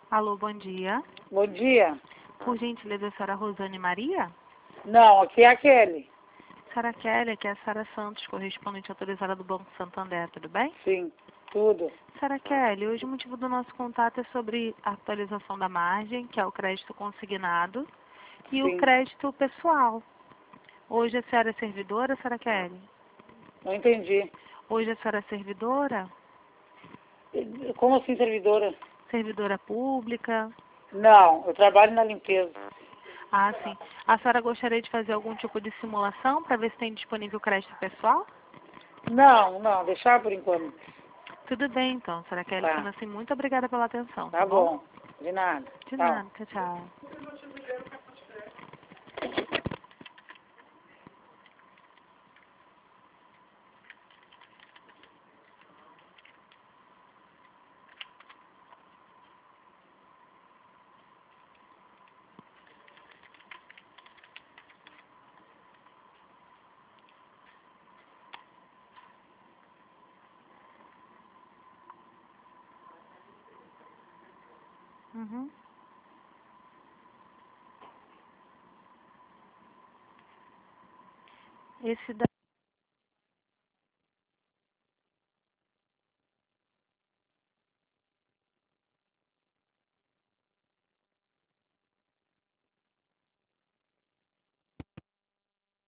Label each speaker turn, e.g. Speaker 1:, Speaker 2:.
Speaker 1: Alô, bom dia.
Speaker 2: Bom dia.
Speaker 1: Por gentileza, a senhora Rosane Maria?
Speaker 2: Não, aqui é a Kelly.
Speaker 1: Senhora Kelly, aqui é a Sara Santos, correspondente autorizada do Banco Santander, tudo bem?
Speaker 2: Sim, tudo.
Speaker 1: Senhora Kelly, hoje o motivo do nosso contato é sobre a atualização da margem, que é o crédito consignado, e o
Speaker 2: Sim.
Speaker 1: crédito pessoal. Hoje a senhora é servidora, senhora Kelly?
Speaker 2: Não entendi.
Speaker 1: Hoje a senhora é servidora?
Speaker 2: Como assim, servidora?
Speaker 1: Servidora pública?
Speaker 2: Não, eu trabalho na limpeza.
Speaker 1: Ah, sim. A senhora gostaria de fazer algum tipo de simulação para ver se tem disponível crédito pessoal?
Speaker 2: Não, deixar por enquanto.
Speaker 1: Tudo bem, então, senhora Kelly.
Speaker 2: Tá,
Speaker 1: Sendo assim, muito obrigada pela atenção,
Speaker 2: tá
Speaker 1: tá bom?
Speaker 2: bom. De nada.
Speaker 1: De
Speaker 2: Tchau.
Speaker 1: nada, tchau, tchau. Uhum. Esse da